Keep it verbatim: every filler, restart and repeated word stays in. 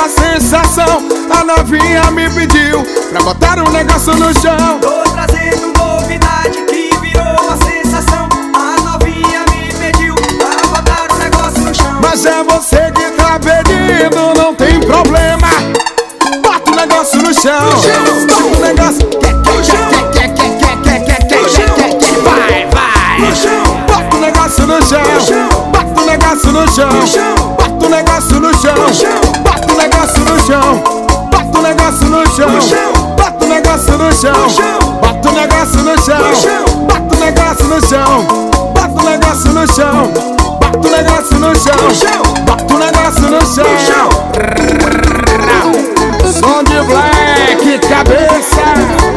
sensação. A novinha me pediu pra botar um negócio no chão. Tô trazendo novidade que virou uma sensação. A novinha me pediu pra botar um negócio no chão. Mas é você que tá pedindo, não tem problema. Bota o negócio no chão. Bota o negócio. Vai, vai. Bota o negócio no chão. Bota o negócio no chão. Bota o negócio no chão. Bota o negócio no chão. Bota o negócio no chão. Bota o negócio no chão. Bota o negócio no chão. Bota o negócio no chão. Bota o negócio no chão. Bota o negócio no chão. Bota o negócio no chão. Som de Black, cabeça.